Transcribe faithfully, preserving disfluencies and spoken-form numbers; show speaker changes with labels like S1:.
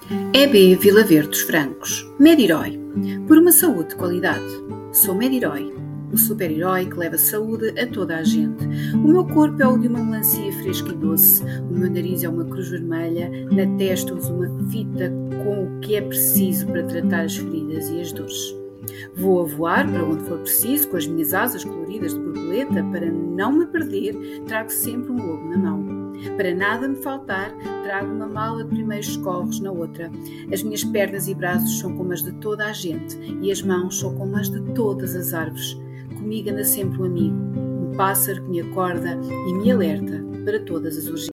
S1: E B Vila Verde dos Francos. Med-Herói. Por uma saúde de qualidade. Sou Med-Herói, o super-herói que leva saúde a toda a gente. O meu corpo é o de uma melancia fresca e doce. O meu nariz é uma cruz vermelha. Na testa uso uma fita com o que é preciso para tratar as feridas e as dores. Vou a voar para onde for preciso, com as minhas asas coloridas de borboleta. Para não me perder, trago sempre um globo na mão. Para nada me faltar, trago uma mala de primeiros socorros na outra. As minhas pernas e braços são como as de toda a gente, e as mãos são como as de todas as árvores. Comigo anda sempre um amigo, um pássaro que me acorda e me alerta para todas as urgências.